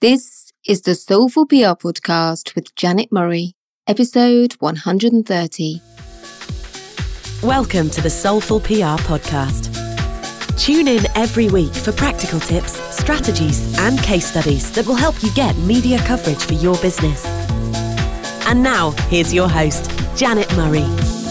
This is the Soulful PR Podcast with Janet Murray, episode 130. Welcome to the Soulful PR Podcast. Tune in every week for practical tips, strategies, and case studies that will help you get media coverage for your business. And now, here's your host, Janet Murray.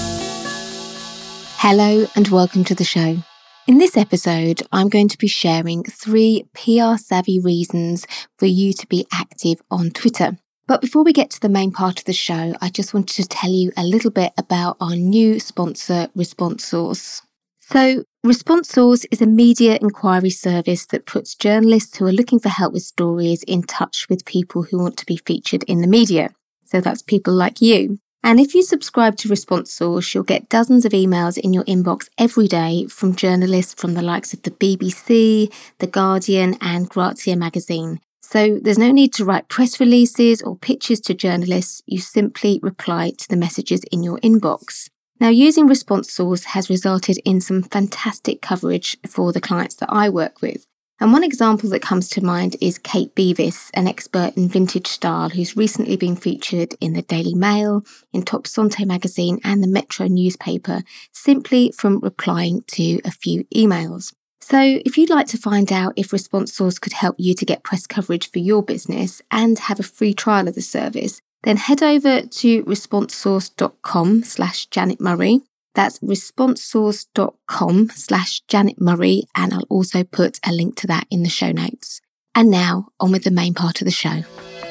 Hello and welcome to the show. In this episode, I'm going to be sharing 3 PR-savvy reasons for you to be active on Twitter. But before we get to the main part of the show, I just wanted to tell you a little bit about our new sponsor, ResponseSource. So, ResponseSource is a media inquiry service that puts journalists who are looking for help with stories in touch with people who want to be featured in the media. So that's people like you. And if you subscribe to ResponseSource, you'll get dozens of emails in your inbox every day from journalists from the likes of the BBC, The Guardian and Grazia magazine. So there's no need to write press releases or pitches to journalists. You simply reply to the messages in your inbox. Now, using ResponseSource has resulted in some fantastic coverage for the clients that I work with. And one example that comes to mind is Kate Beavis, an expert in vintage style who's recently been featured in the Daily Mail, in Top Santé magazine and the Metro newspaper, simply from replying to a few emails. So if you'd like to find out if ResponseSource could help you to get press coverage for your business and have a free trial of the service, then head over to responsesource.com/Janet Murray. That's responsesource.com/Janet Murray, and I'll also put a link to that in the show notes. And now, on with the main part of the show.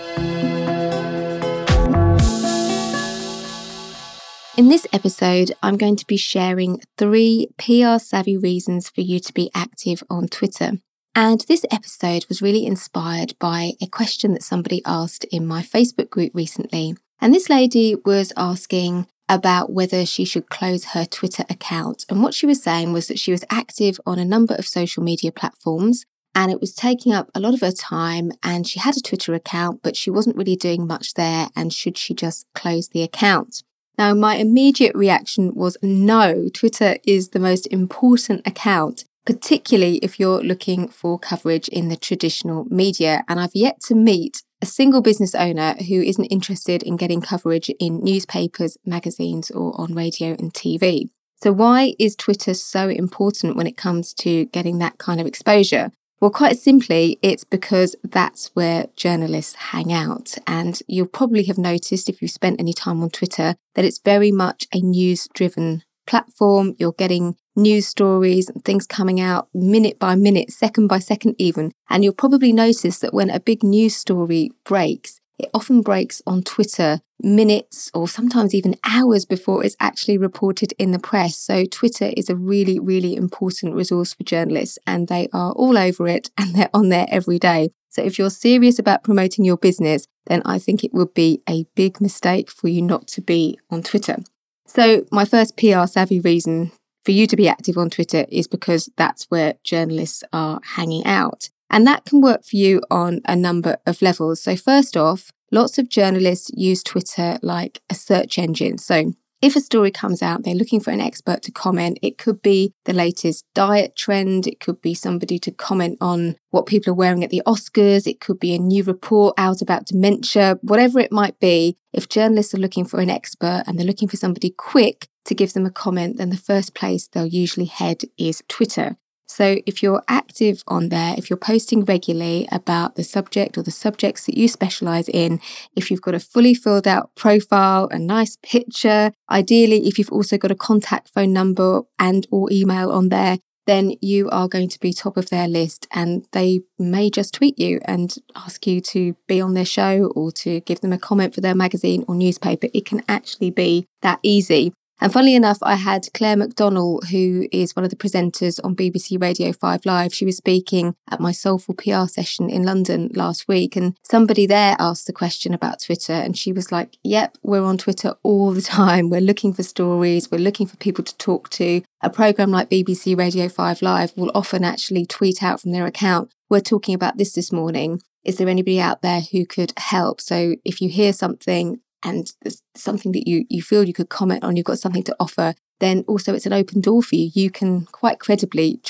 In this episode, I'm going to be sharing 3 PR-savvy reasons for you to be active on Twitter. And this episode was really inspired by a question that somebody asked in my Facebook group recently. And this lady was asking about whether she should close her Twitter account. And what she was saying was that she was active on a number of social media platforms and it was taking up a lot of her time, and she had a Twitter account, but she wasn't really doing much there, and should she just close the account? Now, my immediate reaction was no, Twitter is the most important account, particularly if you're looking for coverage in the traditional media. And I've yet to meet a single business owner who isn't interested in getting coverage in newspapers, magazines, or on radio and TV. So why is Twitter so important when it comes to getting that kind of exposure? Well, quite simply, it's because that's where journalists hang out. And you'll probably have noticed, if you've spent any time on Twitter, that it's very much a news-driven platform. You're getting news stories and things coming out minute by minute, second by second even. And you'll probably notice that when a big news story breaks, it often breaks on Twitter minutes or sometimes even hours before it's actually reported in the press. So Twitter is a really, really important resource for journalists, and they are all over it and they're on there every day. So if you're serious about promoting your business, then I think it would be a big mistake for you not to be on Twitter. So my first PR savvy reason for you to be active on Twitter is because that's where journalists are hanging out. And that can work for you on a number of levels. So first off, lots of journalists use Twitter like a search engine. So if a story comes out, they're looking for an expert to comment. It could be the latest diet trend. It could be somebody to comment on what people are wearing at the Oscars. It could be a new report out about dementia, whatever it might be. If journalists are looking for an expert and they're looking for somebody quick to give them a comment, then the first place they'll usually head is Twitter. So if you're active on there, if you're posting regularly about the subject or the subjects that you specialise in, if you've got a fully filled out profile, a nice picture, ideally if you've also got a contact phone number and or email on there, then you are going to be top of their list, and they may just tweet you and ask you to be on their show or to give them a comment for their magazine or newspaper. It can actually be that easy. And funnily enough, I had Claire McDonnell, who is one of the presenters on BBC Radio 5 Live. She was speaking at my Soulful PR session in London last week, and somebody there asked the question about Twitter, and she was like, yep, we're on Twitter all the time. We're looking for stories. We're looking for people to talk to. A programme like BBC Radio 5 Live will often actually tweet out from their account, we're talking about this morning. Is there anybody out there who could help? So if you hear something and there's something that you feel you could comment on, you've got something to offer, then also it's an open door for you. You can quite credibly just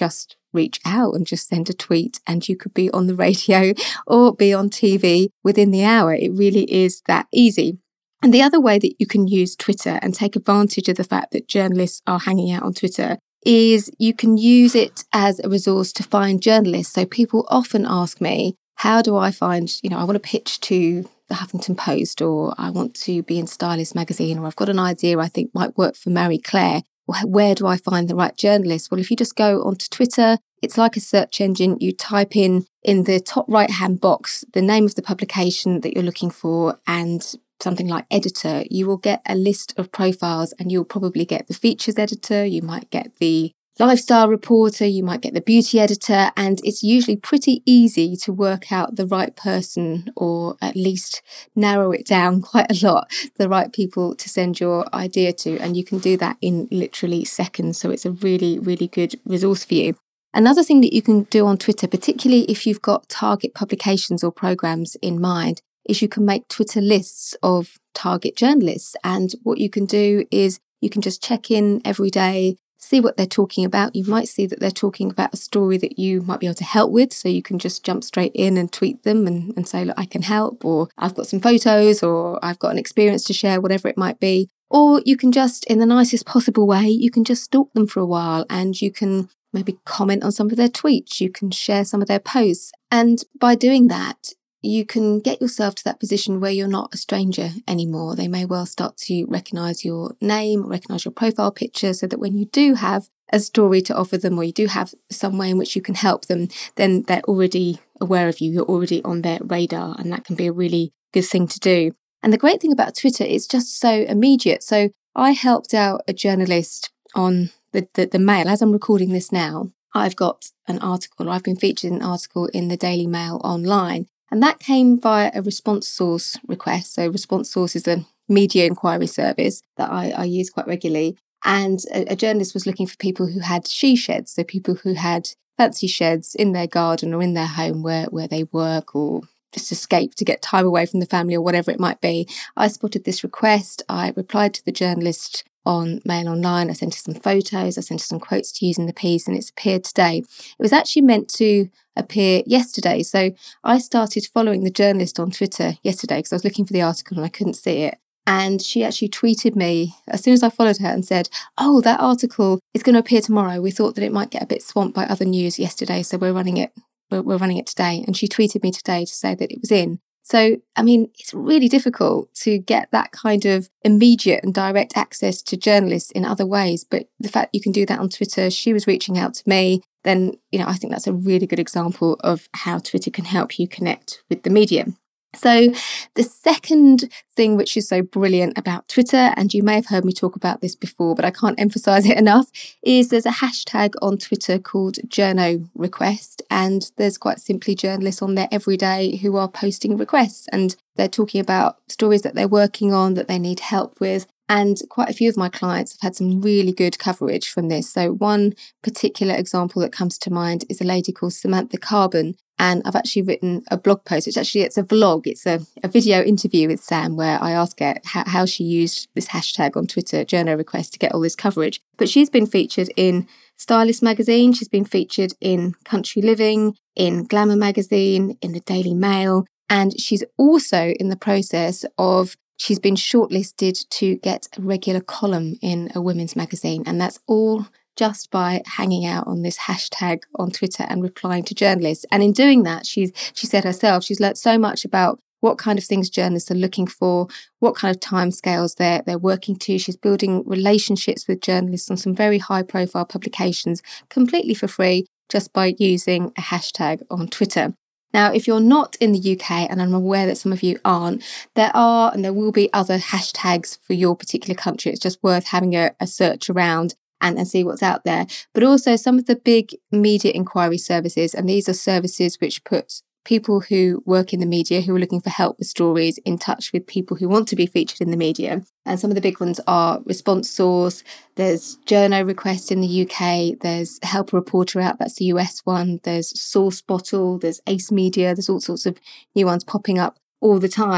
reach out and just send a tweet and you could be on the radio or be on TV within the hour. It really is that easy. And the other way that you can use Twitter and take advantage of the fact that journalists are hanging out on Twitter is you can use it as a resource to find journalists. So people often ask me, how do I find, I want to pitch to the Huffington Post, or I want to be in Stylist magazine, or I've got an idea I think might work for Marie Claire. Where do I find the right journalist? Well, if you just go onto Twitter, it's like a search engine. You type in the top right-hand box the name of the publication that you're looking for and something like editor. You will get a list of profiles and you'll probably get the features editor, you might get the lifestyle reporter, you might get the beauty editor, and it's usually pretty easy to work out the right person, or at least narrow it down quite a lot, the right people to send your idea to. And you can do that in literally seconds. So it's a really, really good resource for you. Another thing that you can do on Twitter, particularly if you've got target publications or programs in mind, is you can make Twitter lists of target journalists. And what you can do is you can just check in every day, see what they're talking about. You might see that they're talking about a story that you might be able to help with. So you can just jump straight in and tweet them and say, look, I can help, or I've got some photos, or I've got an experience to share, whatever it might be. Or you can just, in the nicest possible way, you can just stalk them for a while and you can maybe comment on some of their tweets. You can share some of their posts. And by doing that, you can get yourself to that position where you're not a stranger anymore. They may well start to recognise your name, recognise your profile picture, so that when you do have a story to offer them, or you do have some way in which you can help them, then they're already aware of you. You're already on their radar, and that can be a really good thing to do. And the great thing about Twitter, it's just so immediate. So I helped out a journalist on the Mail. As I'm recording this now, I've got an article, or I've been featured in an article in the Daily Mail online. And that came via a Response Source request. So Response Source is a media inquiry service that I use quite regularly. And a journalist was looking for people who had she sheds, so people who had fancy sheds in their garden or in their home where they work, or just escape to get time away from the family, or whatever it might be. I spotted this request. I replied to the journalist on Mail Online. I sent her some photos. I sent her some quotes to use in the piece, and it's appeared today. It was actually meant to appear yesterday. So I started following the journalist on Twitter yesterday because I was looking for the article and I couldn't see it. And she actually tweeted me as soon as I followed her and said, oh, that article is going to appear tomorrow. We thought that it might get a bit swamped by other news yesterday, so we're running it today. And she tweeted me today to say that it was in. So, I mean, it's really difficult to get that kind of immediate and direct access to journalists in other ways. But the fact you can do that on Twitter, she was reaching out to me, then, I think that's a really good example of how Twitter can help you connect with the media. So the second thing which is so brilliant about Twitter, and you may have heard me talk about this before, but I can't emphasize it enough, is there's a hashtag on Twitter called Journo Request. And there's quite simply journalists on there every day who are posting requests, and they're talking about stories that they're working on, that they need help with. And quite a few of my clients have had some really good coverage from this. So one particular example that comes to mind is a lady called Samantha Carbon. And I've actually written a blog post, it's a vlog. It's a video interview with Sam where I ask her how she used this hashtag on Twitter, Journo Request, to get all this coverage. But she's been featured in Stylist magazine, she's been featured in Country Living, in Glamour magazine, in the Daily Mail. And she's also in the process of she's been shortlisted to get a regular column in a women's magazine. And that's all just by hanging out on this hashtag on Twitter and replying to journalists. And in doing that, she said herself, she's learnt so much about what kind of things journalists are looking for, what kind of timescales they're working to. She's building relationships with journalists on some very high profile publications completely for free just by using a hashtag on Twitter. Now, if you're not in the UK, and I'm aware that some of you aren't, there are and there will be other hashtags for your particular country. It's just worth having a search around and see what's out there. But also some of the big media inquiry services, and these are services which put people who work in the media who are looking for help with stories in touch with people who want to be featured in the media. And some of the big ones are Response Source, there's Journo Request in the UK, there's Help a Reporter Out, that's the US one, there's Source Bottle, there's Ace Media, there's all sorts of new ones popping up all the time.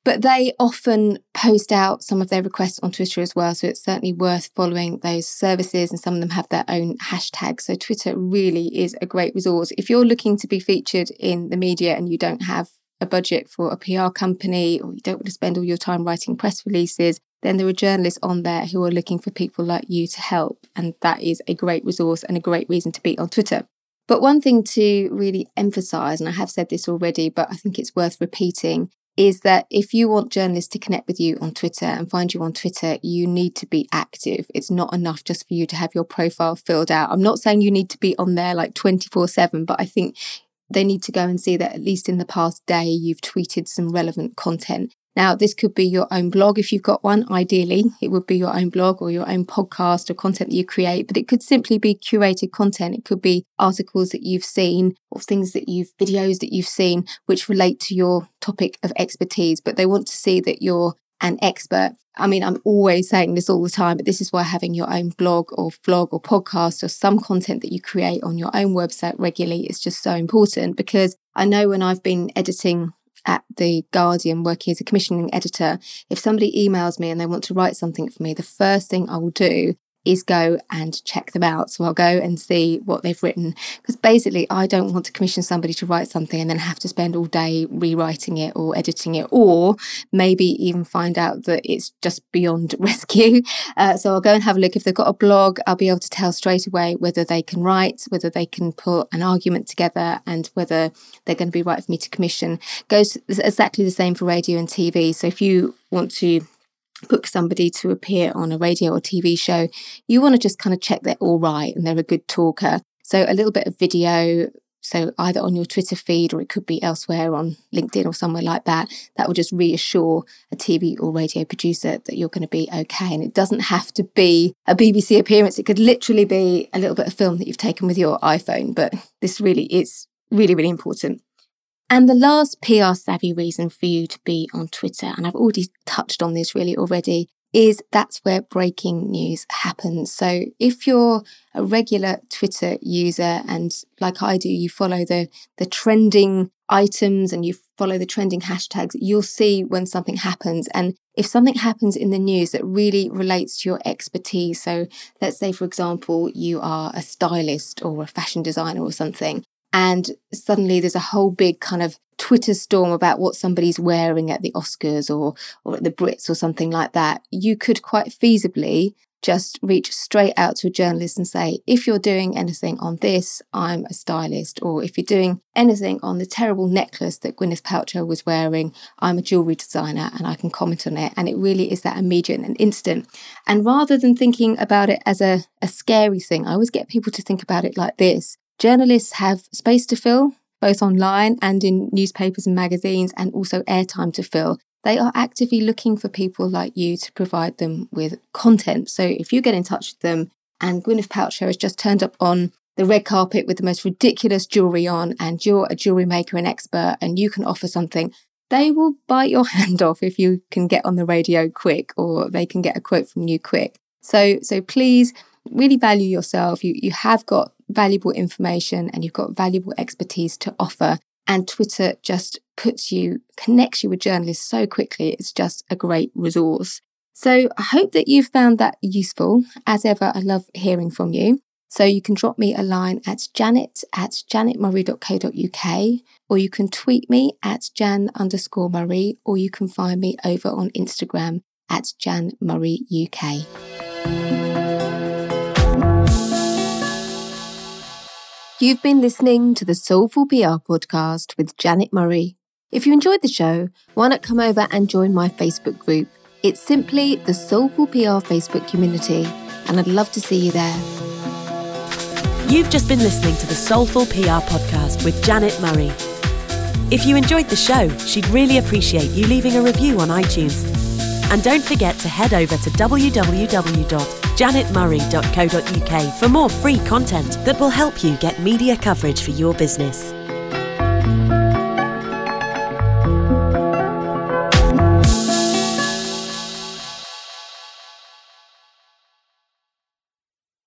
But they often post out some of their requests on Twitter as well. So it's certainly worth following those services, and some of them have their own hashtags. So Twitter really is a great resource. If you're looking to be featured in the media and you don't have a budget for a PR company, or you don't want to spend all your time writing press releases, then there are journalists on there who are looking for people like you to help. And that is a great resource and a great reason to be on Twitter. But one thing to really emphasise, and I have said this already, but I think it's worth repeating, is that if you want journalists to connect with you on Twitter and find you on Twitter, you need to be active. It's not enough just for you to have your profile filled out. I'm not saying you need to be on there like 24/7, but I think they need to go and see that at least in the past day, you've tweeted some relevant content. Now, this could be your own blog if you've got one. Ideally, it would be your own blog or your own podcast or content that you create, but it could simply be curated content. It could be articles that you've seen or videos that you've seen which relate to your topic of expertise, but they want to see that you're an expert. I mean, I'm always saying this all the time, but this is why having your own blog or vlog or podcast or some content that you create on your own website regularly is just so important. Because I know when I've been editing at The Guardian, working as a commissioning editor, if somebody emails me and they want to write something for me, the first thing I will do is go and check them out. So I'll go and see what they've written, because basically I don't want to commission somebody to write something and then have to spend all day rewriting it or editing it, or maybe even find out that it's just beyond rescue. So I'll go and have a look. If they've got a blog, I'll be able to tell straight away whether they can write, whether they can put an argument together, and whether they're going to be right for me to commission. Goes exactly the same for radio and TV. So if you want to book somebody to appear on a radio or TV show, you want to just kind of check they're all right and they're a good talker. So a little bit of video, so either on your Twitter feed or it could be elsewhere on LinkedIn or somewhere like that, that will just reassure a TV or radio producer that you're going to be okay. And it doesn't have to be a BBC appearance. It could literally be a little bit of film that you've taken with your iPhone, but this really is really, really important. And the last PR savvy reason for you to be on Twitter, and I've already touched on this really already, is that's where breaking news happens. So if you're a regular Twitter user and like I do, you follow the trending items and you follow the trending hashtags, you'll see when something happens. And if something happens in the news that really relates to your expertise, so let's say, for example, you are a stylist or a fashion designer or something, and suddenly there's a whole big kind of Twitter storm about what somebody's wearing at the Oscars or at the Brits or something like that, you could quite feasibly just reach straight out to a journalist and say, if you're doing anything on this, I'm a stylist. Or if you're doing anything on the terrible necklace that Gwyneth Paltrow was wearing, I'm a jewellery designer and I can comment on it. And it really is that immediate and instant. And rather than thinking about it as a scary thing, I always get people to think about it like this. Journalists have space to fill, both online and in newspapers and magazines, and also airtime to fill. They are actively looking for people like you to provide them with content. So if you get in touch with them and Gwyneth Paltrow has just turned up on the red carpet with the most ridiculous jewellery on, and you're a jewellery maker and expert and you can offer something, they will bite your hand off if you can get on the radio quick, or they can get a quote from you quick. So please really value yourself. You have got valuable information and you've got valuable expertise to offer. And Twitter just connects you with journalists so quickly. It's just a great resource. So I hope that you've found that useful. As ever, I love hearing from you. So you can drop me a line at janet@janetmurray.co.uk, or you can tweet me at jan_Murray, or you can find me over on Instagram at janmurrayuk. You've been listening to the Soulful PR podcast with Janet Murray. If you enjoyed the show, why not come over and join my Facebook group? It's simply the Soulful PR Facebook community, and I'd love to see you there. You've just been listening to the Soulful PR podcast with Janet Murray. If you enjoyed the show, she'd really appreciate you leaving a review on iTunes. And don't forget to head over to www.janetmurray.co.uk for more free content that will help you get media coverage for your business.